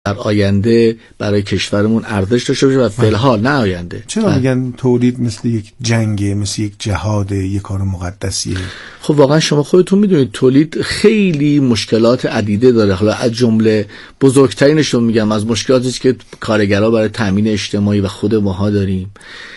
در آینده برای کشورمون ارزش داشته باشه و فعلا نه آینده. چرا میگن تولید مثل یک جنگه، مثل یک جهاده، یک کار مقدسیه؟ خب واقعا شما خودتون میدونید تولید خیلی مشکلات عدیده داره. حالا از جمله بزرگترینش رو میگم، از مشکلاتی که کارگرها برای تامین اجتماعی و خود ماها داریم،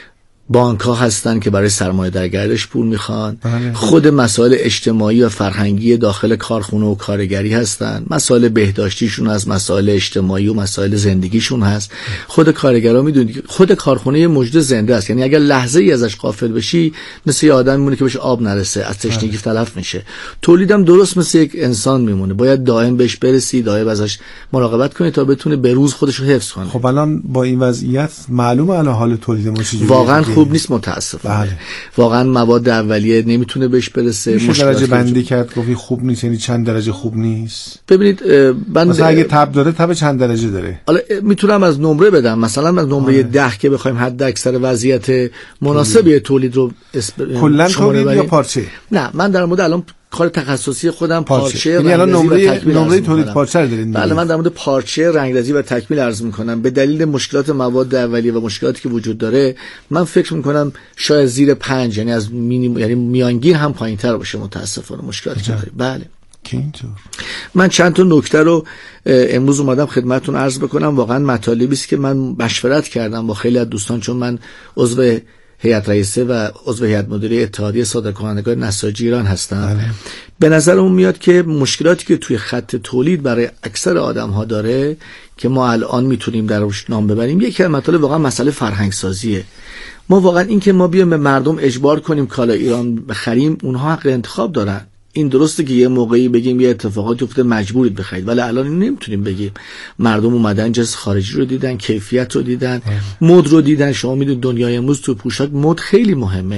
بانک ها هستن که برای سرمایه در گردش پول میخوان، خود مسائل اجتماعی و فرهنگی داخل کارخونه و کارگری هستن، مسائل بهداشتیشون از مسائل اجتماعی و مسائل زندگیشون هست. خود کارگرها میدونید خود کارخونه مژده زنده است، یعنی اگر لحظه ای ازش غافل بشی مثل یه آدم میمونه که بهش آب نرسه، از تشنگی تلف میشه. تولیدم درست مثل یک انسان میمونه، باید دائم بهش برسی، دائم ازش مراقبت کنی تا بتونه به روز خودش رو حفظ کنه. خب الان با این وضعیت معلومه الان حال تولید ما چجوریه؟ واقعا خوب نیست متاسفانه. واقعا مواد اولیه نمیتونه بهش برسه. میشه درجه بندی کرد گفتی خوب نیست یعنی چند درجه خوب نیست؟ ببینید مثلا اگه تب داره تب چند درجه داره؟ حالا میتونم از نمره بدم، مثلا از نمره 10 که بخوایم حد اکثر وضعیت مناسبی تولید رو کلا تولید یا پارچه؟ نه من در مورد الان کار تخصصی خودم پارچه یعنی الان نمره تولید پارچه رو دارین؟ بله من در مورد پارچه رنگرزی و تکمیل عرض میکنم. به دلیل مشکلات مواد اولیه و مشکلاتی که وجود داره من فکر میکنم شاید زیر 5 یعنی از یعنی میانگین هم پایینتر باشه متاسفانه مشکلاتی که داریم. بله که اینطور. من چند تا نکته رو امروز اومدم خدمتتون عرض بکنم. واقعا مطالبی است که من مشورت کردم با خیلی از دوستان، چون من عضو هیئت رئیسه و عضو هیئت مدیره اتحادیه صادرکنندگان نساجی ایران هستم. به نظرم میاد که مشکلاتی که توی خط تولید برای اکثر آدم‌ها داره که ما الان میتونیم درش نام ببریم، یکی از مطالب واقعا مسئله فرهنگ سازیه. ما واقعا این که ما بیایم به مردم اجبار کنیم کالا ایران بخریم، اونها حق انتخاب دارن. این درسته که یه موقعی بگیم یه اتفاقاتی افتاده مجبورید بخرید، ولی الان نمیتونیم بگیم. مردم اومدن جنس خارجی رو دیدن، کیفیت رو دیدن، مد رو دیدن. شما میدونید دنیای امروز تو پوشاک مد خیلی مهمه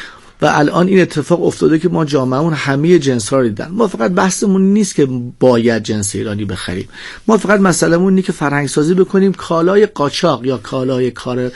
و الان این اتفاق افتاده که ما جامعهمون همه جنس ها رو دیدن. ما فقط بحثمون نیست که باید جنس ایرانی بخریم، ما فقط مسئلهمون اینه که فرهنگ سازی بکنیم کالای قاچاق یا کالای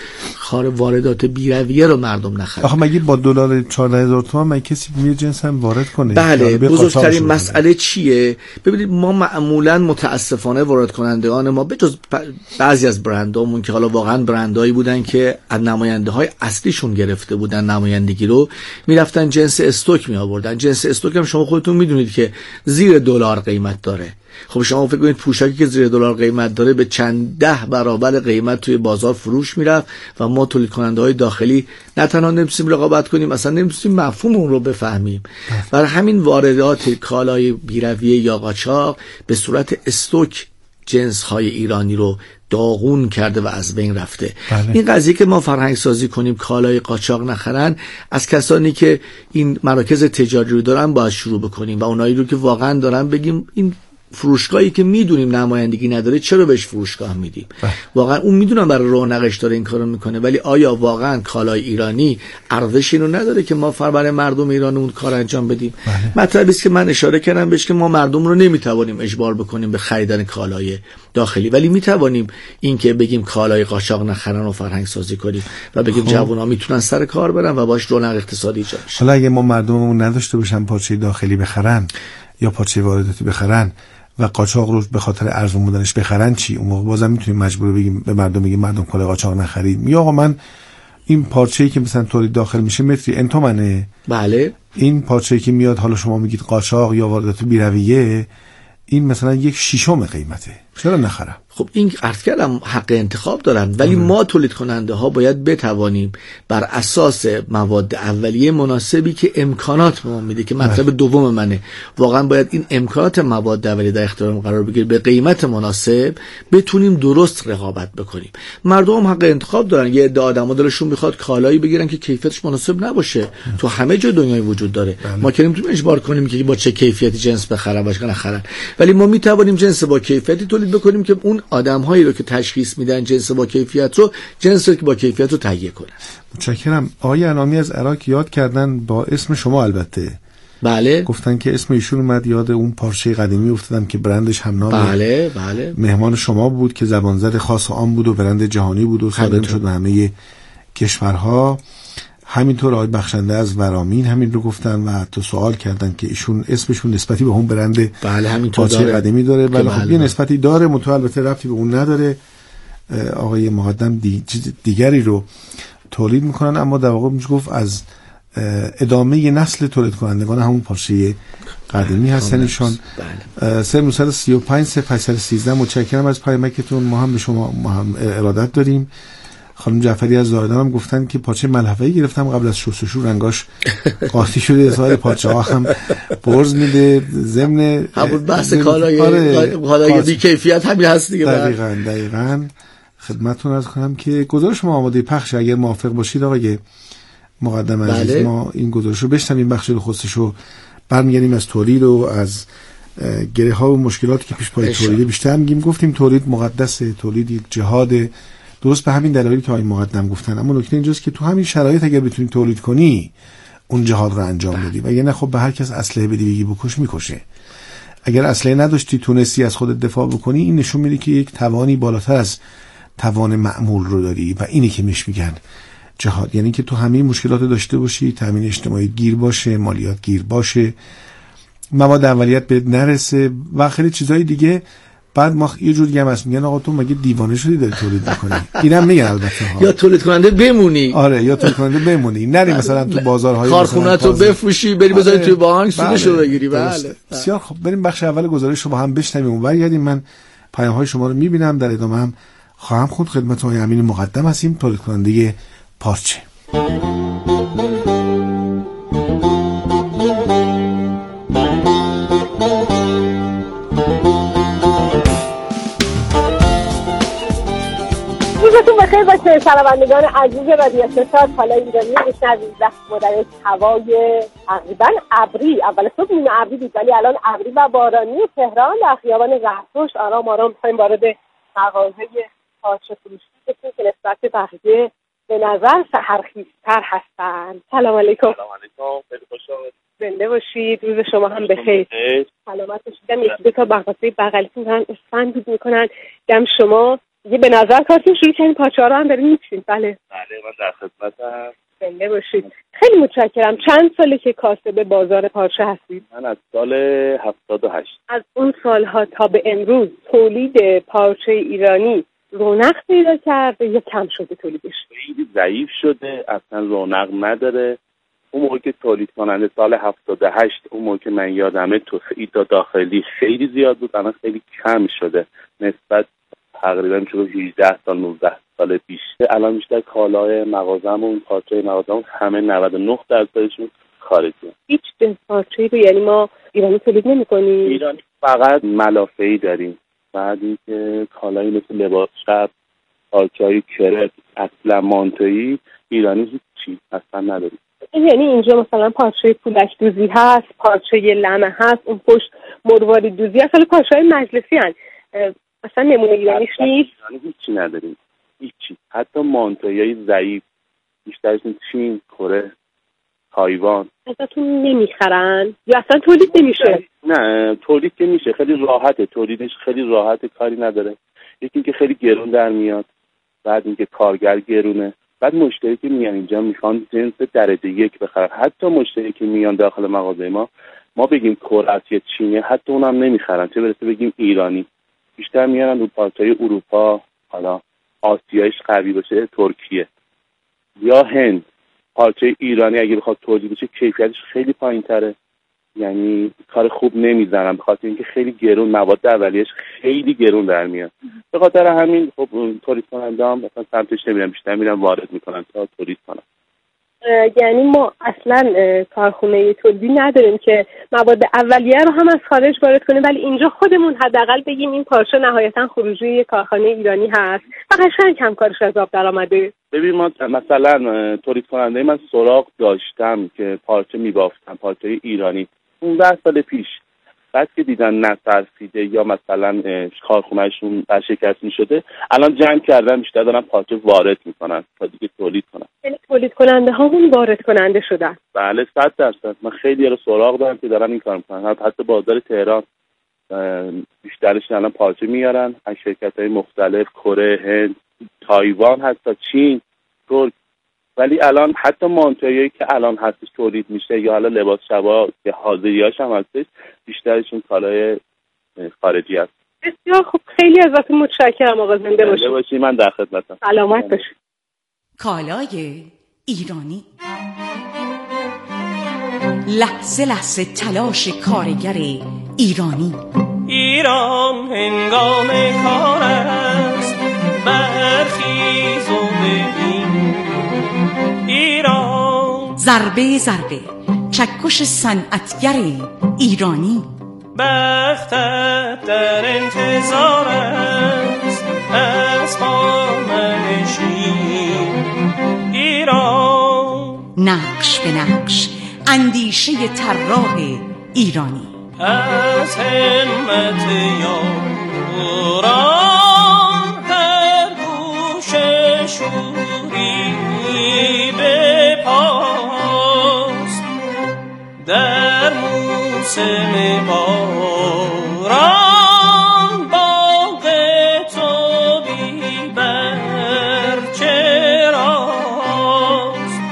کار واردات بی‌رویه رو مردم نخرن. آخه مگه با دلار 14000 تومان مگه کسی میره جنس هم وارد کنه؟ بله بزرگترین مسئله چیه؟ ببینید ما معمولا متاسفانه وارد کنندگان ما به جز بعضی از برندامون که حالا واقعا برندایی بودن که از نماینده‌های اصلیشون گرفته بودن نمایندگی رو، میرفتن جنس استوک می آوردن. جنس استوک هم شما خودتون میدونید که زیر دلار قیمت داره. خب شما فکر کنید پوشاکی که زیر دلار قیمت داره به چند ده برابر قیمت توی بازار فروش میرفت و ما تولید کننده های داخلی نه تنها نمیتونیم رقابت کنیم، اصلا نمیتونیم مفهوم اون رو بفهمیم. برای همین واردات کالای بی‌رویه یا قاچاق به صورت استوک جنس های ایرانی رو داغون کرده و از بین رفته. این قضیه که ما فرهنگ سازی کنیم کالای قاچاق نخرن، از کسانی که این مراکز تجاری رو دارن باید شروع بکنیم و اونایی رو که واقعا دارن بگیم این فروشگاهی که میدونیم نمایندگی نداره چرا بهش فروشگاه میدیم؟ واقعا اون میدونم برای رونقش داره این کارو میکنه، ولی آیا واقعا کالای ایرانی ارزش اینو نداره که ما برای مردم ایران اون کار انجام بدیم؟ مطلبی است که من اشاره کردم بهش که ما مردم رو نمیتوانیم اجبار بکنیم به خریدن کالای داخلی، ولی میتوانیم این که بگیم کالای قاچاق نخرن و فرهنگ سازی کنیم و بگیم جوونا میتونن سر کار برن و باش رونق اقتصادی ایجاد بشه. حالا اگه ما مردممون نداشته باشن پارچه داخلی بخرن یا پارچه وارداتی بخرن و قاچاق رو به خاطر ارزون بودنش بخرن چی؟ اون موقع بازم میتونیم مجبور بگیم به مردم بگیم مردم کالای قاچاق نخرید. یا آقا من این پارچه‌ای که مثلا تولید داخل میشه متری ان تومنه، بله این پارچه‌ای که میاد حالا شما میگید قاچاق یا واردات بی‌رویه این مثلا 1/6 قیمته، چرا نخرم؟ خب این عرض کردم حق انتخاب دارن، ولی ما تولید کننده ها باید بتوانیم بر اساس مواد اولیه مناسبی که امکانات ما میده که مطلب دوم منه، واقعا باید این امکانات مواد اولیه در اختیار قرار بگیره به قیمت مناسب بتونیم درست رقابت بکنیم. مردم هم حق انتخاب دارن. یه عده آدما دلشون میخواد کالایی بگیرن که کیفیتش مناسب نباشه، تو همه جای دنیای وجود داره. ما که نمیتونیم اجبار کنیم که با چه کیفیتی جنس بخرن باشه نخرن، ولی ما میتوانیم جنس با کیفیتی تولید بکنیم که اون آدم‌هایی رو که تشخیص میدن جنس با کیفیت رو جنس رو که با کیفیت رو تهیه کنن. متشکرم. آقای انعامی از عراق یاد کردن با اسم شما، البته بله گفتن که اسم ایشون اومد یاد اون پارچه قدیمی افتادم که برندش هم نام بله مهمان شما بود که زبانزد خاص عام بود و برند جهانی بود و صادر شد به همه کشورها. همینطور آقای بخشنده از ورامین همین رو گفتن و حتی سوال کردن که ایشون اسمشون نسبتی به اون برند بله همینطور پارچه قدیمی داره، ولی خب یه نسبتی داره، البته ربطی به اون نداره. آقای مقدم چیز دیگری رو تولید میکنن، اما در واقع میشه گفت از ادامه نسل تولید کنندگان همون پارچه قدیمی هستن ایشان. 0335 متشکرم از پیامکتون. ما هم به شما ارادت داریم. خانم جعفری از زاهدان هم گفتن که پارچه ملحفه‌ای گرفتم قبل از شستشو رنگاش قاطی شده، اظهار پارچه ها هم برز میده. ضمن همون بحث کالای بی کیفیت همین هست دیگه. دقیقاً خدمتتون عرض کنم که گزارش ما آماده پخش، اگر موافق باشید آقای مقدم عزیز ما این گزارش رو بشنویم، بخش خصوصیشو برمیگردیم از تولید و از گره ها و مشکلاتی که پیش پای تولید بیشتر میگیم. گفتیم تولید مقدسه، تولید یک جهاد، درست به همین دلایلی که آقای مقدم گفتن، اما نکته اینجاست که تو همین شرایط اگر بتونی تولید کنی اون جهاد رو انجام بدی، و نه خب به هر کس اسلحه بدی بگی بکش میکشه. اگر اسلحه نداشتی تونستی از خودت دفاع بکنی، این نشون میده که یک توانی بالاتر از توان معمول رو داری و اینی که میگن جهاد، یعنی که تو همه مشکلات داشته باشی، تامین اجتماعی گیر باشه، مالیات گیر باشه، مواد اولیت بهت نرسه و خیلی چیزای دیگه. بعد ما یه جور دیگه هم هست میگن آقا تو مگه دیوانه شدی داری تولید میکنی؟ اینم میگن البته ها. یا تولید کننده بمونی. آره یا تولید کننده بمونی، نری مثلا تو بازارهای کارخونه‌تو بفروشی بری بذاری توی باهنگ سودشو بگیری. بله بسیار خب، بریم بخش اول گزارش رو با هم بشنویم و برگردیم. من پیام‌های شما رو میبینم، در ادامه هم خواهم خود خدمت آقای امین مقدم هستیم، تولید کننده پارچه. روزتون بخیر باشه شنوندگان عزیز رادیو استاد. حالا ایرانی میشنوید و مدرس هوای تقریبا ابری، اول صبح نیمه ابری بود ولی الان ابری و بارانی تهران در خیابان رهتوش آرام آرام می‌خوایم وارد مغازه پارچه فروشی بشیم که نسبت به بقیه به نظر سحرخیزتر هستن. سلام علیکم. سلام علیکم، خیلی خوشحالم. زنده باشید، روز شما هم بخیر. سلامت باشید. یکی دو تا مغازه بغلیتون هم اسفند بود میکنن. دم شما یه به نظر کارتون شروع کردین پارچه‌ها رو هم دارین می‌چین. بله من در خدمتم. زنده باشید. خیلی متشکرم. چند ساله که کاسب بازار پارچه هستید؟ من از سال 78. از اون سالها تا به امروز تولید پارچه ایرانی رونق پیدا کرده یا کم شده تولیدش؟ خیلی ضعیف شده، اصلا رونق نداره. اون موقع که تولید کننده سال 78، اون موقع که من یادمه توسعه داخلی خیلی زیاد بود، الان خیلی کم شده نسبت تقریبا میشه 18 سال 19 سال پیش. الان بیشتر کالای مغازمون، پارچه مغازمون همه 99% خارجیه. هیچ پارچه‌ای رو یعنی ما ایرانی تولید نمی‌کنیم؟ ایرانی فقط ملافه‌ای داریم. بعد اینکه کالایی مثل لباس شب، پارچه‌های کرپ، اصلا مانتویی ایرانی هیچی اصلا نداریم. یعنی اینجا مثلا پارچه پولک دوزی هست، پارچه لمه هست، اون پشت مروارید دوزی هست، ولی پارچه‌های مجلسی هست. اصلا نمونه ایرانیش نیست؟ ایرانی هیچی نداریم، هیچی. حتی مانتویای ضعیف بیشترشون چین، کره، تایوان. ازتون نمیخرن یا اصلا تولید نمیشه؟ نه تولید که میشه، خیلی راحته تولیدش، خیلی راحته، کاری نداره. یکی اینکه خیلی گرون در میاد، بعد اینکه کارگر گرونه، بعد مشتری که میان اینجا میخوان جنس درجه 1 بخرن. حتی مشتری که میان داخل مغازه ما بگیم کره یا چینه، حتی اونم نمیخرن، چه برسه بگیم ایرانی. بیشتر میارن رو پارچه‌های اروپا، حالا آسیایش قوی باشه ترکیه یا هند. پارچه ایرانی اگه بخواد تولید بشه کیفیتش خیلی پایین‌تره، یعنی کار خوب نمیزنن به خاطر اینکه خیلی گرون، مواد اولیه‌اش خیلی گرون در میاد. به خاطر همین خب تولید کننده‌ها مثلا سمتش نمیرن، بیشتر میرن وارد میکنن تا تولید کنن. یعنی ما اصلا کارخونه تولیدی نداریم که مواد اولیه رو هم از خارج وارد کنیم، ولی اینجا خودمون حداقل بگیم این پارچه نهایتا خروجی یک کارخانه ایرانی هست و قشنگ هم کارش از آب در آمده. ببین ما مثلا تولید کننده من سراغ داشتم که پارچه میبافتم، پارچه ایرانی 15 سال پیش. بعد که دیدن نترسیده یا مثلا کارخونهشون برشکست شده، الان جمع کردن بیشتر دارن پارچه وارد میکنن تا دیگه تولید کنن. یعنی تولید کننده هامون وارد کننده شدن؟ بله 100%. من خیلی رو سراغ دارم که دارن این کار میکنن. حتی بازار تهران بیشترش الان پارچه میارن از شرکت‌های مختلف، کره، هند، تایوان، حتی چین، ترک. ولی الان حتی مانتویی که الان هستش تولید میشه یا حالا لباس شبا که حاضریاش هم هستش بیشترشون کالای خارجی هست. بسیار خوب، خیلی ازتون متشکرم آقا، زنده باشید. من در خدمتم. سلامت باشید. کالای ایرانی، لحظه لحظه تلاش کارگر ایرانی. ایران هنگام کار است، برخیز و ببین ایران. ضربه ضربه، چکش صنعتگر ایرانی. بختت در انتظار است از پامنشین ایران. نقش به نقش، اندیشه طراح ایرانی. از همت یاران هر گوشه شوری بپاس، در موسم باران باغ تو بی برچراست.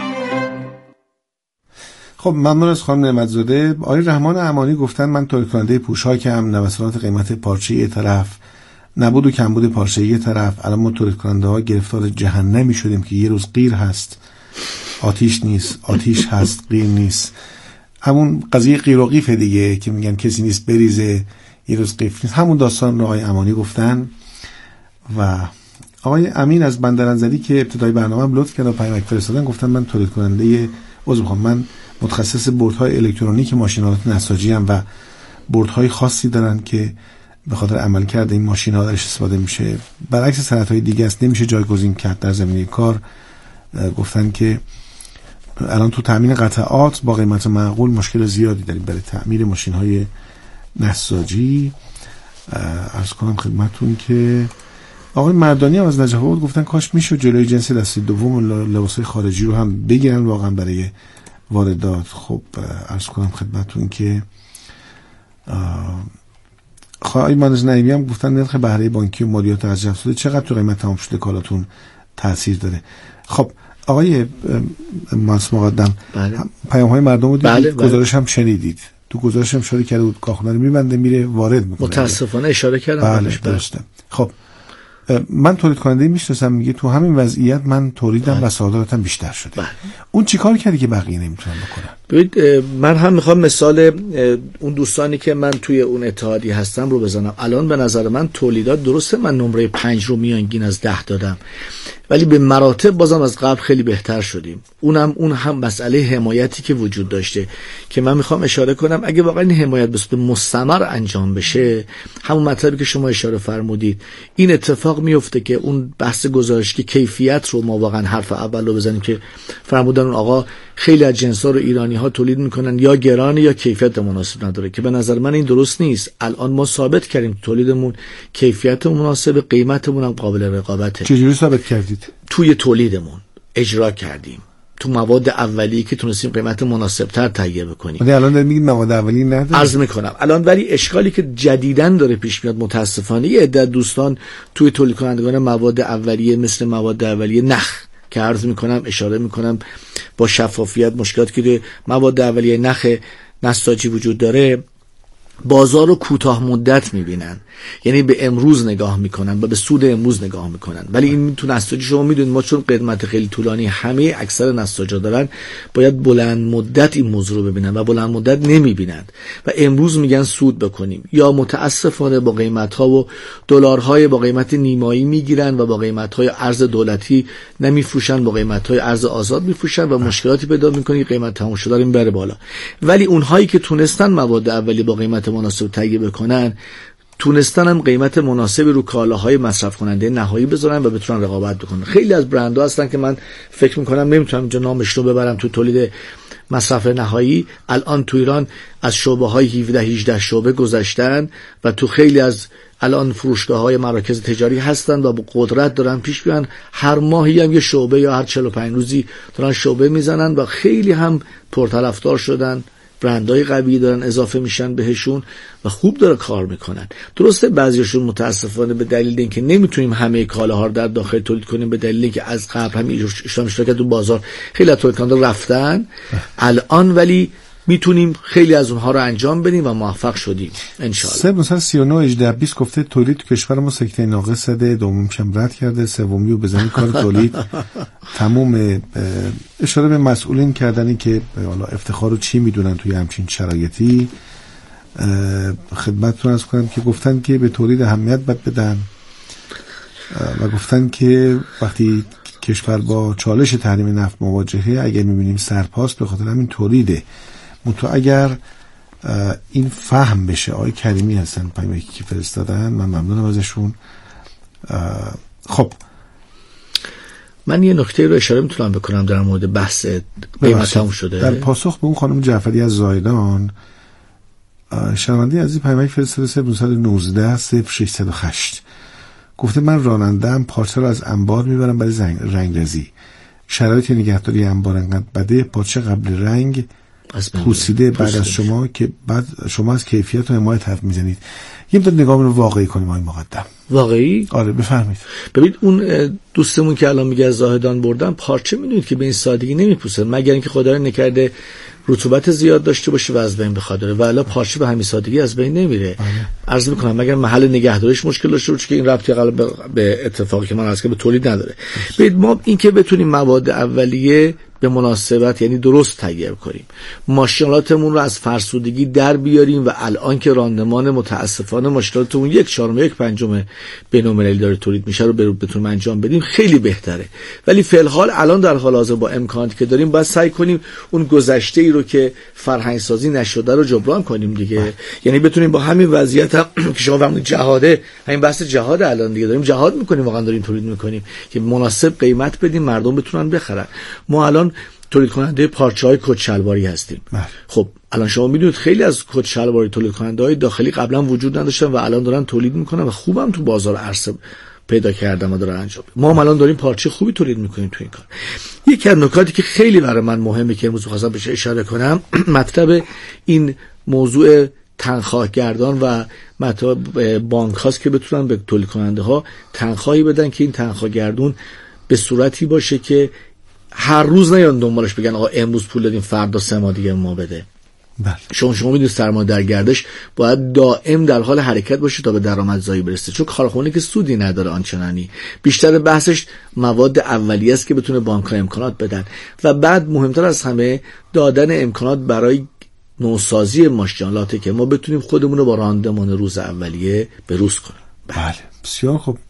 خب ممنون از خانم نعمت‌زاده. آقای رحمان امانی گفتن من تولید کننده پوش‌های که هم نوسانات قیمت پارچه یه طرف، نبود و کمبود پارچه یه طرف، الان ما تولید کننده ها گرفتار جهنمی شدیم که یه روز قیر هست آتیش نیست، آتیش هست قیر نیست. همون قضیه قیر و قیف دیگه که میگن کسی نیست بریزه یه روز قیف نیست. همون داستان رو آقای امانی گفتن. و آقای امین از بندرانزدی که ابتدای برنامه لطف کردن پیامک فرستادن، گفتن من تولید کننده من متخصص بردهای الکترونیک ماشین‌آلات نساجی ام و بردهای خاصی دارن که به خاطر عملکرد این ماشین‌ها درش استفاده میشه. برعکس صنعت‌های دیگه است نمیشه جایگزین کرد در زمینه کار. گفتن که الان تو تامین قطعات با قیمت معقول مشکل زیادی داریم برای تعمیر ماشین‌های نساجی. عرض کنم خدمتتون که آقای مردانی هم از نجف آباد گفتن کاش میشه جلوی جنس دستی دوم و لباسای خارجی رو هم بگیرن واقعا برای واردات. خب عرض کنم خدمتتون که خواهی منز نعیمی هم گفتن نرخ بهره بانکی و مالیات از جذب شده چقدر تو قیمت تمام شده کالاتون تاثیر داره. خب آقای مهندس مقدم، پیام های مردم رو دیدید، گزارش هم شنیدید، تو گزارش هم اشاره کرده بود کارخونه رو میبنده میره وارد میکنه. متاسفانه اشاره کردم. بله درسته. خب من تولید کننده میشناسم میگه تو همین وضعیت من تولیدم و صادراتم بیشتر شده. اون چیکار کردی که بقیه نمیتونن بکنن؟ ببینید من هم میخوام مثال اون دوستانی که من توی اون اتحادیه هستم رو بزنم. الان به نظر من تولیدات درسته من نمره 5 رو میانگین از 10 دادم، ولی به مراتب بازم از قبل خیلی بهتر شدیم. اون هم مسئله حمایتی که وجود داشته که من میخوام اشاره کنم اگه واقعا این حمایت به صورت مستمر انجام بشه، همون مطلبی که شما اشاره فرمودید، این اتفاق میفته که اون بحث گزارش که کیفیت رو ما واقعا حرف اول رو بزنیم که فرمودن اون آقا خیلی از جنس‌ها رو ایرانی‌ها تولید میکنن یا گرانه یا کیفیت مناسب نداره، که به نظر من این درست نیست. الان ما ثابت کردیم تولیدمون کیفیت مناسب، قیمتمون هم قابل رقابته. چجوری ثابت کردید؟ توی تولیدمون اجرا کردیم، تو مواد اولیه که تونستیم قیمت مناسب‌تر تهیه بکنیم. ولی الان دارید میگید مواد اولیه نداره. عرض میکنم الان ولی اشکالی که جدیداً داره پیش میاد متاسفانه یه عده دوستان توی تولید کنندگان مواد اولیه مثل مواد اولیه نخ که عرض میکنم اشاره میکنم با شفافیت مشکلاتی که مواد اولیه نخ نساجی وجود داره بازار رو کوتاه مدت میبینن، یعنی به امروز نگاه میکنن و به سود امروز نگاه میکنن. ولی این تو نساجی شما میدونید ما چون قدمت خیلی طولانی همه اکثر نساجا دارن، باید بلند مدت این موضوع رو ببینن و بلند مدت نمیبینند و امروز میگن سود بکنیم، یا متاسفانه با قیمت ها و دلارهای با قیمت نیمایی میگیرن و با قیمت های ارز دولتی نمیفروشن، با قیمت های ارز آزاد میفروشن و مشکلاتی پیدا میکنه قیمت تمام شده این بره بالا. ولی اونهایی که تونستن مواد اولیه با قیمت مناسب تهیه بکنن، تونستن هم قیمت مناسبی رو کالاهای مصرف کننده نهایی بذارن و بتونن رقابت بکنن. خیلی از برندها هستن که من فکر میکنم نمیتونم اینجا نامش رو ببرم تو تولید مصرف نهایی، الان تو ایران از شعبه های 17-18 شعبه گذشتن و تو خیلی از الان فروشگاه های مراکز تجاری هستن و با قدرت دارن پیش بیان، هر ماهی هم یه شعبه یا هر 45 روزی دارن شعبه میزنن و خیلی هم پرطرفدار شدن برندهای قوی دارن اضافه میشن بهشون و خوب داره کار میکنن. درسته بعضیشون متاسفانه به دلیل اینکه نمیتونیم همه کالاها رو در داخل تولید کنیم، به دلیل اینکه از قبل هم اشتراک تو بازار خیلی از تولیدکننده رفتن الان، ولی میتونیم خیلی از اونها رو انجام بدیم و موفق شدیم ان شاء الله. مثلا 39 گفته تولید تو کشور ما سکته ناقص زده، دومیش هم رد کرده، سومی رو بزنید کار تولید تموم. اشاره به مسئولین کردنی که حالا افتخار رو چی میدونن توی همچین شرایطی. خدمتتون عرض کنم که گفتن که به تولید اهمیت باید بدن و گفتن که وقتی کشور با چالش تحریم نفت مواجهه، اگر میبینیم سرپاس به خاطر همین تولیده. اگر این فهم بشه، آقای کریمی هستن پیامکی که فرستادن، من ممنونم ازشون. خب من یه نکته رو اشاره میتونم بکنم در مورد بحث قیمت تموم شده. در پاسخ به اون خانم جعفری از زایدان، شنونده از این پیامک فرستاده 0919-0608 گفته من راننده‌ام، پارچه رو از انبار میبرم برای رنگرزی. شرایط نگهداری انبار انقدر بده، پارچه قبل رنگ پوسیده بعد از شما که بعد شما از کیفیت و حمایت حرف میزنید. یه مدت نگاه رو واقعی کنیم آقای مقدم. واقعی؟ آره بفرمایید. ببینید اون دوستمون که الان میگه از زاهدان بردن پارچه، میدونید که به این سادگی نمیپوسه مگر اینکه خدا نکرده رطوبت زیاد داشته باشه و از بین بخواد، ولی پارچه به همین سادگی از بین نمیره. عرض میکنم مگر محل نگهداریش مشکل داشته باشه که این ربطی به اتفاقی که من عرض کردم به تولید نداره. ببینید ما این که بتونیم مواد اولیه به مناسبت یعنی درست تهیه کنیم، ماشینالاتمون رو از فرسودگی در بیاریم و الان که راندمان متاسفانه ماشینالاتمون 1/4 بین‌المللی داره تولید میشه رو بتونیم انجام بدیم خیلی بهتره. ولی فی الحال الان در حال حاضر با امکاناتی که داریم باید سعی کنیم اون گذشته ای رو که فرهنگ سازی نشده رو جبران کنیم دیگه. یعنی بتونیم با همین وضعیت هم که شما فرمودید جهاده، همین بحث جهاد الان دیگه داریم جهاد میکنیم، واقعا داریم تولید میکنیم که مناسب قیمت بدیم مردم بتونن بخرن. ما الان تولید کننده پارچه‌های کت شلواری هستیم. خب الان شما میدونید خیلی از کت شلواری تولید کننده‌های داخلی قبلا وجود نداشتن و الان دارن تولید میکنن و خوبم تو بازار عرضه پیدا کردن و دارن انجام. ما هم الان داریم پارچه خوبی تولید میکنیم تو این کار. یکی از نکاتی که خیلی برای من مهمه که امروز خواستم بهش اشاره کنم مطلب این موضوع تنخواهگردان و مطلب بانک هاست که بتونن به تولید کننده ها تنخواهی بدن که این تنخواهگردون به صورتی باشه که هر روز نیان دنبالش بگن آقا امروز پول دادیم فردا 3 ماه دیگه ما بده. شما میدونید سرمایه در گردش باید دائم در حال حرکت باشه تا به درآمدزایی برسه، چون کارخونه که سودی نداره آنچنانی. بیشتر بحثش مواد اولیه است که بتونه بانک‌ها امکانات بدن و بعد مهمتر از همه دادن امکانات برای نوسازی ماشینالاته که ما بتونیم خودمون رو با راندمان روز اولیه بروز کنیم. بله بسیار خوب.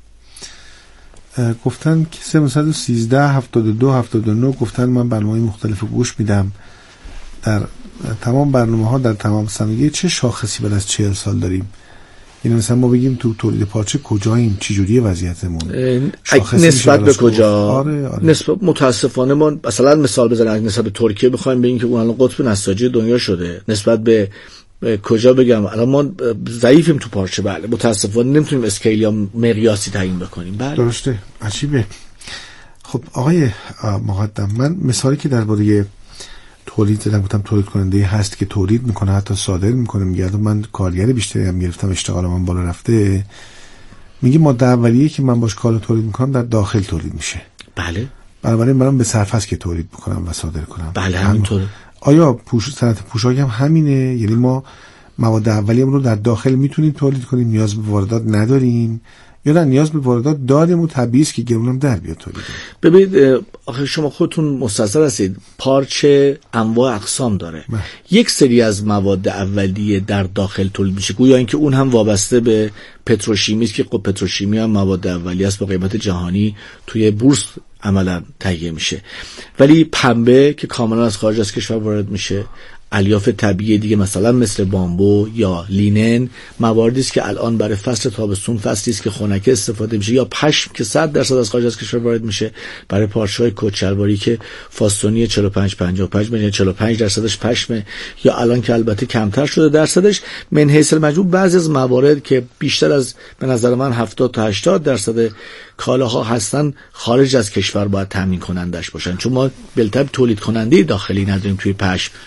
گفتن که 313-72-79 گفتن من برنامه‌های مختلف گوش میدم. در تمام برنامه‌ها در تمام سنگی چه شاخصی بعد از 40 سال داریم؟ یعنی مثلا ما بگیم تو تولید پارچه کجاییم، چه جوریه وضعیتمون، نسبت به کجا؟ آره. نسبت متاسفانه ما مثلا مثال بزنیم نسبت به ترکیه بخوایم بگیم که اون الان قطب نساجی دنیا شده، نسبت به کجا بگم الان ما ضعیفیم تو پارچه. بله متاسفانه نمیتونیم اسکیل یا مقیاسی تعیین بکنیم. بله درسته. عجیبه. خب آقای مقدم، من مثالی که درباره تولید زدم گفتم تولید کننده هست که تولید میکنه حتی صادر میکنه، میگه من کارگر بیشتری هم گرفتم اشتغال من بالا رفته، میگه ماده اولیه که من باش کالا تولید میکنم در داخل تولید میشه. بله بنابراین من به صرف است که تولید میکنم و صادر کنم. بله همینطوره. آیا صنعت پوشاک هم همینه؟ یعنی ما مواد اولیه‌مون رو در داخل میتونیم تولید کنیم، نیاز به واردات نداریم، یا نه نیاز به واردات داریم و طبیعی است که گرونم در بیاد تولید؟ ببینید آخه شما خودتون مستظر هستید پارچه انواع اقسام داره. یک سری از مواد اولیه در داخل تولید میشه گویا اینکه اون هم وابسته به پتروشیمی است که پتروشیمی هم مواد اولیه است با قیمت جهانی توی بورس عملا تهیه میشه. ولی پنبه که کاملا از خارج از کشور وارد میشه، الیاف طبیعی دیگه مثلا مثل بامبو یا لینن مواردی است که الان برای فصل تابستون فصلی است که خنک استفاده میشه، یا پشم که 100% از خارج از کشور وارد میشه، برای پارچه‌های کت شلواری که فاستونی 45-55 یعنی 45% پشمه، یا الان که البته کمتر شده درصدش. من حیث المجموع بعضی از موارد که بیشتر از به نظر من 70 تا 80% کالاها هستن خارج از کشور باید تامین کنندش باشن، چون ما بالطبع تولید کننده داخلی نداریم توی پشم یا تو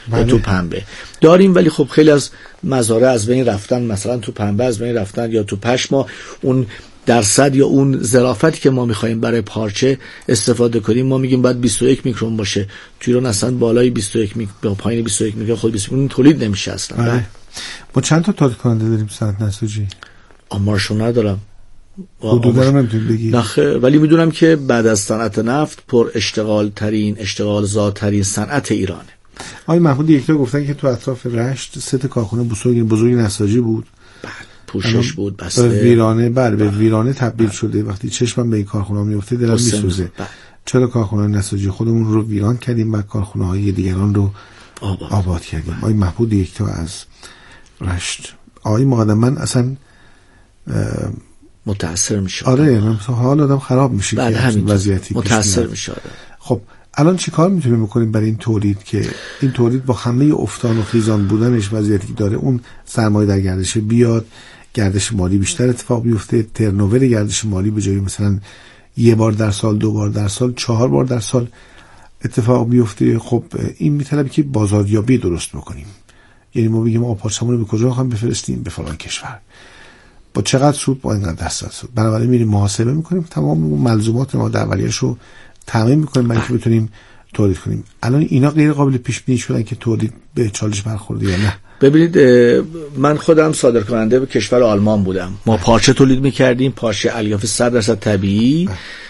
پنبه داریم، ولی خب خیلی از مزارع از بین رفتن، مثلا تو پنبه از بین رفتن، یا تو پشم اون درصد یا اون ظرافتی که ما می‌خوایم برای پارچه استفاده کنیم ما میگیم باید 21 میکرون باشه. تو ایران اصلا بالای 21 با پایین 21 میکرون خود 21 تولید نمیشه اصلا. ما چند تا تولید کننده داریم صنعت نساجی؟ آمارشو ندارم. حدودا رو نمیتونید بگید؟ نه، ولی میدونم که بعد از صنعت نفت پر اشتغال زاترین صنعت ایرانه. آقای محمود یکتا گفتن که تو اطراف رشت 3 تا کارخونه بزرگ نساجی بود. بله، پوشش بود، بسته ویرانه. بله، به ویرانه تبدیل شده. وقتی چشمم به این کارخونه میفته دلم میسوزه. چرا کارخونه نساجی خودمون رو ویران کردیم و کارخونه های دیگران رو آباد کردیم؟ آقای محمود یکتا از رشت. آقای مقدم، من اصلا متاثر میشه. آره، من حال آدم خراب میشه که همین وضعیتی متاثر میشه. خب الان چی کار میتونیم بکنیم برای این تولید که این تولید با همه افتان و خیزان بودنش وضعیتی که داره اون سرمایه در گردش بیاد، گردش مالی بیشتر اتفاق بیفته، ترنوور گردش مالی به جای مثلا 1 بار در سال، 2 بار در سال، 4 بار در سال اتفاق بیفته؟ خب این میطلبه که بازاریابی درست بکنیم. یعنی ما بگیم آقا پارچه‌مون رو به کجا می‌خوایم بفرستیم؟ به فلان کشور. با چقدر سود؟ با اینقدر سود. بنابراین میریم محاسبه میکنیم، تمام ملزومات ما در اولیه‌شو تامین میکنیم برای اینکه بتونیم تولید کنیم. الان اینا غیر قابل پیش بینی شدن که تولید به چالش برخورده یا نه؟ ببینید، من خودم صادرکننده به کشور آلمان بودم. ما پارچه تولید میکردیم، پارچه الیاف 100% طبیعی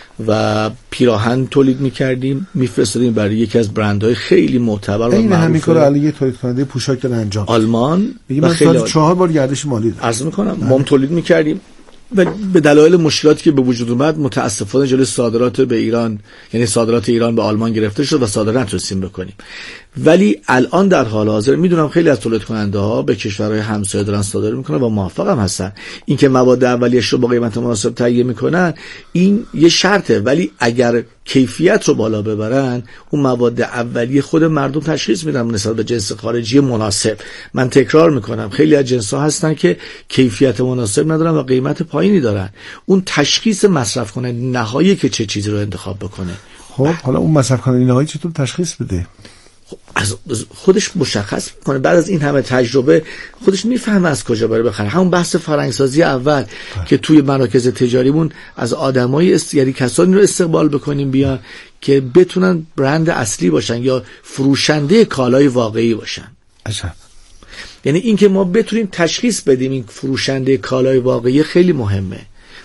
و پیراهن تولید میکردیم، میفرستادیم برای یکی از برندهای خیلی معتبر و معروف. این همین کارو الان یه تولید کننده پوشاک داره انجام آلمان. میگه من سال 4 بار گردش مالی دارم. عرض میکنم ما تولید میکردیم و به دلایل مشکلاتی که به وجود اومد متاسفانه جلوی صادرات به ایران، یعنی صادرات ایران به آلمان گرفته شد و صادر نتونستیم بکنیم. ولی الان در حال حاضر میدونم خیلی از تولید کننده ها به کشورهای همسایه دارن صادر میکنن و موفق هم هستن. این که مواد اولیه‌اش رو با قیمت مناسب تهیه میکنن این یه شرطه، ولی اگر کیفیت رو بالا ببرن اون مواد اولیه خود مردم تشخیص میدن نسبت به جنس خارجی مناسب. من تکرار میکنم خیلی از جنس‌ها هستن که کیفیت مناسب ندارن و قیمت پایینی دارن. اون تشخیص مصرف کننده نهایی که چه چیزی رو انتخاب بکنه. خب حالا اون مصرف کننده نهایی چطور تشخیص بده؟ از خودش مشخص میکنه. بعد از این همه تجربه خودش میفهمه از کجا بره بخره. همون بحث فرهنگسازی اول که توی مراکز تجاریمون از آدمای یعنی کسانی رو استقبال بکنیم بیان که بتونن برند اصلی باشن یا فروشنده کالای واقعی باشن. عجب. یعنی این که ما بتونیم تشخیص بدیم این فروشنده کالای واقعی خیلی مهمه.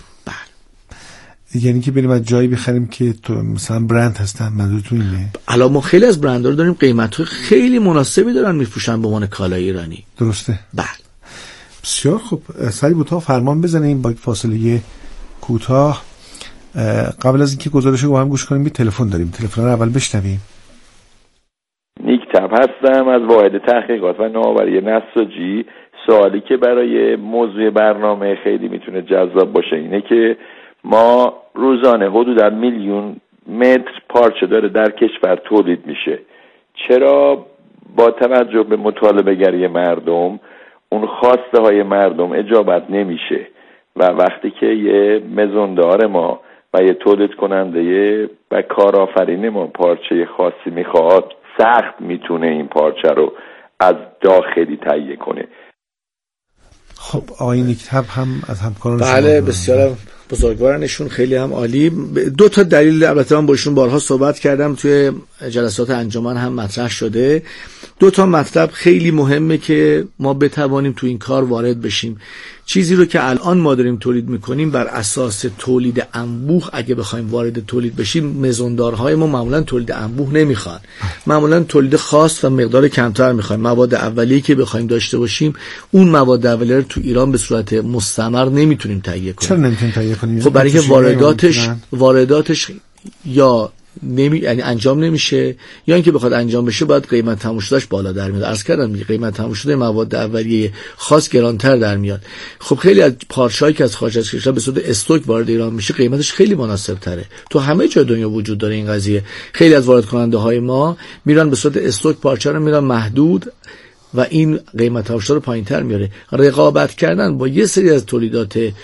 یعنی که بریم از جایی بخریم که تو مثلا برند هستن. منظورتون اینه؟ الان ما خیلی از برندها رو داریم قیمت‌های خیلی مناسبی دارن میفروشن به عنوان کالای ایرانی. درسته؟ بله. بسیار خوب. سری بوتا فرمان بزنیم با فاصله کوتاه. قبل از اینکه گزارش رو با هم گوش کنیم یه تلفن داریم. تلفن رو اول بشنویم. نیکتب هستم از واحد تحقیقات و نوآوری نساجی. سوالی که برای موضوع برنامه خیلی میتونه جذاب باشه اینه که ما روزانه حدود 1 میلیون متر پارچه داره در کشور تولید میشه. چرا با توجه به مطالبه گری مردم اون خواسته های مردم اجابت نمیشه و وقتی که یه مزوندار ما و یه تولید کننده و کارآفرین ما پارچه خاصی میخواد سخت میتونه این پارچه رو از داخلی تهیه کنه. خب آقای نیکتب هم از همکاران بله بسیار بزرگوارنشون خیلی هم عالی. 2 تا دلیل البته من باشون بارها صحبت کردم توی جلسات انجمن هم مطرح شده. 2 تا مطلب خیلی مهمه که ما بتوانیم تو این کار وارد بشیم. چیزی رو که الان ما داریم تولید میکنیم بر اساس تولید انبوه اگه بخوایم وارد تولید بشیم مزوندارهای ما معمولا تولید انبوه نمیخوان. معمولا تولید خاص و مقدار کمتر میخوایم. مواد اولیه‌ای که بخوایم داشته باشیم اون مواد اولیه رو تو ایران به صورت مستمر نمیتونیم تهیه کنیم. چرا نمیتونیم تهیه کنیم؟ خب برای اینکه وارداتش یا یعنی انجام نمیشه یا اینکه بخواد انجام بشه باید قیمت تموم شدهش بالا در میاد. عرض کردم قیمت تموم شده مواد اولیه خاص گرانتر در میاد. خب خیلی از پارچه‌ای که از خارج از کشور به صورت استوک وارد ایران میشه قیمتش خیلی مناسب تره. تو همه جای دنیا وجود داره این قضیه. خیلی از وارد کننده های ما میرن به صورت استوک پارچه رو میرن محدود و این قیمت تموم شده رو پایین‌تر میاره. رقابت کردن با یه سری از تولیدات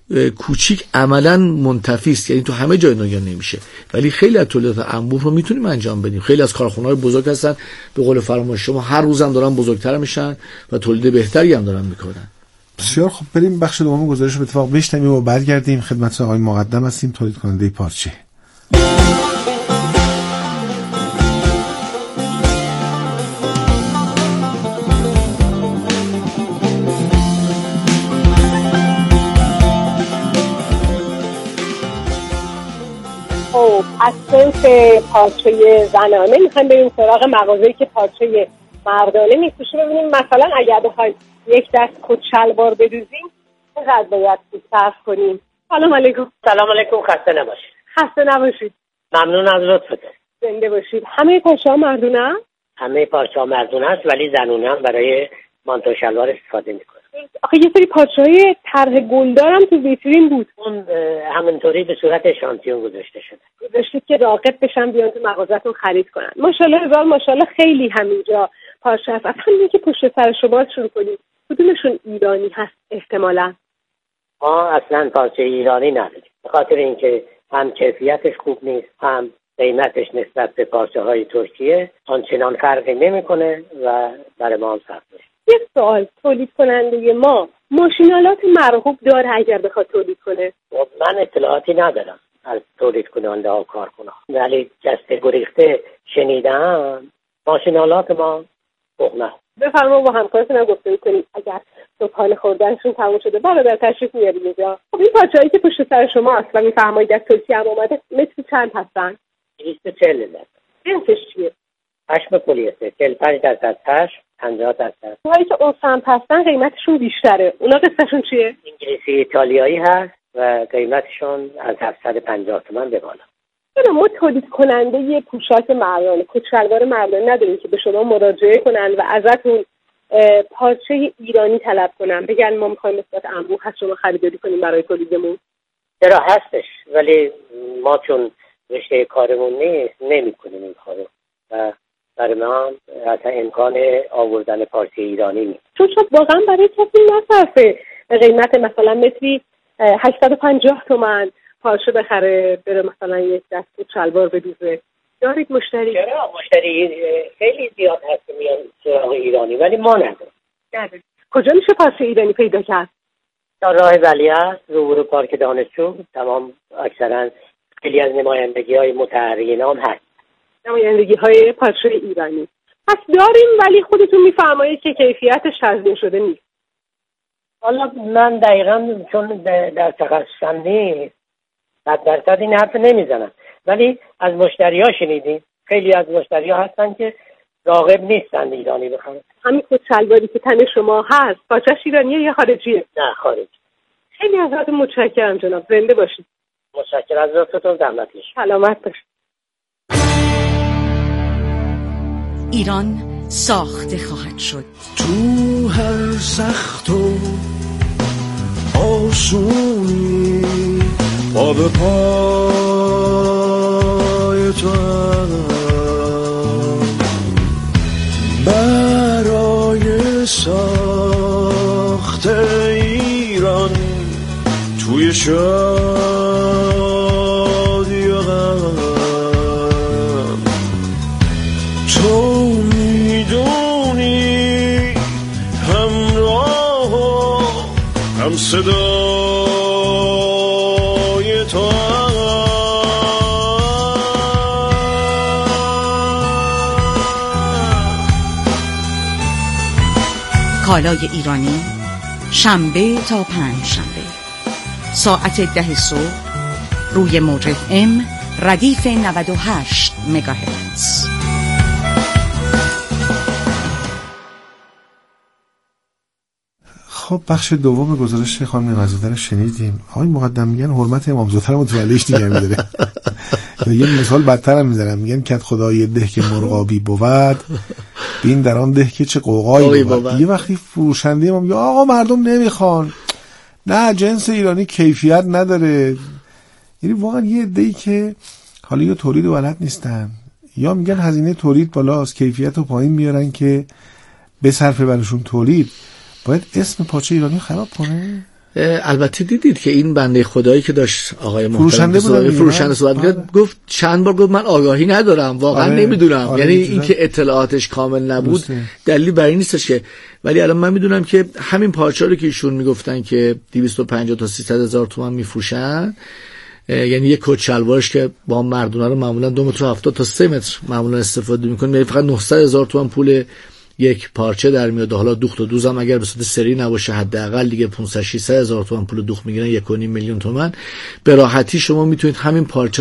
کوچیک عملا منتفی است، یعنی تو همه جای دنیا نمیشه، ولی خیلی از تولیدات انبوه رو میتونیم انجام بدیم. خیلی از کارخانه‌های بزرگ هستن به قول فرمایش شما هر روزم دارن بزرگتر میشن و تولید بهتری هم دارن میکنن. بسیار خب، بریم بخش دوم گزارش رو به اتفاق بشنویم و برگردیم خدمت آقای مقدم هستیم، تولید کننده پارچه. از صنف پارچه زنانه میخوایم بریم سراغ مغازه‌ای که پارچه مردانه میفروشه، ببینیم مثلا اگر بخوایم یک دست کت شلوار بدوزیم چقدر باید پول صرف کنیم. سلام علیکم. سلام علیکم، خسته نباشید. خسته نباشید. ممنون از لطفتون. زنده باشید. همه پارچه‌ها مردونه؟ همه پارچه‌ها مردونه است، ولی زنونه هم برای مانتو شلوار استفاده میکنه. آخه یه سری پارچه‌های طرح گلدار هم تو ویترین بود. اون همینطوری به صورت اشانتیون گذاشته شده. گذاشتید که راغب بشن بیان تو مغازه‌تون خرید کنن. ماشاءالله هزار ماشاءالله، خیلی همینجا پارچه هست. از همین که پشت سر شما شروع کنید، کدومشون ایرانی هست احتمالاً؟ ما اصلا پارچه ایرانی نداریم، به خاطر اینکه هم کیفیتش خوب نیست، هم قیمتش نسبت به پارچه‌های ترکیه آنچنان فرقی نمیکنه و برای ما هم سخت میشه. یک سوال، تولید کننده ما ماشینالات مرغوب داره اگر بخواد تولید کنه؟ من اطلاعاتی ندارم از تولید کننده ها و کارخونه‌ها، ولی دسته گریخته شنیدم ماشینالات ما بغنه. بفرما با همکارتون هم گفتگو کنید اگر صبحانه خوردنشون تموم شده برادر تشریف میارید اینجا. خب این پارچه‌هایی که پشت سر شما هست و میفرمایید از ترکیه هم اومده متر چند هستن؟ 240 درصد. جنسش چیه؟ پشم پلیستر، 45% پشم، 50%. اونایی که اون سمت هستن قیمتشون بیشتره. اونا قصهشون چیه؟ انگلیسی ایتالیایی هست و قیمتشون از 750 تومان به بالا. ما تولید کننده یه پوشاک مردانه، کت شلوار مردانه نداریم که به شما مراجعه کنن و ازتون پارچه ایرانی طلب کنن، بگن ما می‌خوایم نسبت انبوه از شما خریداری کنیم برای تولیدمون. چرا هستش، ولی ما چون رشته کارمون نیست نمی‌کنیم این کارو و برای ما اصلا امکان آوردن پارچه ایرانی نیست. چون شاید واقعا برای کسی نصرفه به قیمت مثلا متری 850 تومان پارچه بخره بره مثلا یک دست شلوار بدوزه. دارید مشتری؟ چرا؟ مشتری خیلی زیاد هست که میان سراغ ایرانی، ولی ما نداریم. کجا میشه پارچه ایرانی پیدا کرد؟ تا راه ولیعصر، روبرو پارک دانشجو، تمام اکثرا خیلی از نمایندگی‌های متحرین هم هست. نمایندگی‌های پارچه ایرانی پس داریم، ولی خودتون میفرمایید که کیفیتش تضمین شده نیست. حالا من دقیقاً چون در تخصصم نیست 100% این حرف نمیزنم، ولی از مشتری‌ها شنیدیم، خیلی از مشتری‌ها هستن که راغب نیستن ایرانی بخرن. همین کت شلواری که تن شما هست پارچه‌ش ایرانیه یا خارجیه؟ نه، خارجی. خیلی ازتون متشکرم جناب، زنده باشید. متشکرم از لطفتون، زحمت کشید. سلامت باشید. ایران ساخته خواهد شد. تو هر سخت و آسونی با به پای تو برای ساخت ایران توی شادی و غم تو میدونی همراه و هم صدای تو کالای ایرانی شنبه تا پنجشنبه ساعت 10 صبح روی موج FM ردیف 98 مگاهرتز. خب بخش دوم گزارش خانم غزاده رو شنیدیم. آقای مقدم میگن حرمت امامزاده رو متولیش دیگه میداره. یه مثال بدتر هم میذارم، میگن که خدای ده که مرغابی بود بین در آن ده که چه قوقایی بود. یه وقتی فروشنده ما میگه آقا مردم نمیخوان، نه جنس ایرانی کیفیت نداره. یعنی واقعا یه عده‌ای که حالا یا تولید بلد نیستن یا میگن هزینه تولید بالاست، کیفیت رو پایین میارن که بصرفه براشون تولید، باید اسم پارچه ایرانی خراب کنه. البته دیدید که این بنده خدایی که داشت آقای فروشنده صحبت کرد، گفت چند بار گفت من آگاهی ندارم، واقعا نمیدونم. یعنی اینکه اطلاعاتش کامل نبود دلیل بر این نیستش که، ولی الان من میدونم که همین پارچه رو که ایشون میگفتن که 250 تا 300 هزار تومان میفروشن، یعنی یک کت شلوارش که با مردونه رو معمولا 2 متر و 70 تا 3 متر معمولا استفاده میکنه، یعنی فقط 900 هزار تومان پول یک پارچه در میاد. حالا دوخت و دوزم اگر به صورت سری نباشه حداقل دیگه 500 600 هزار تومان پول دوخت میگیرن، 1.5 میلیون تومان. به راحتی شما میتونید همین پارچه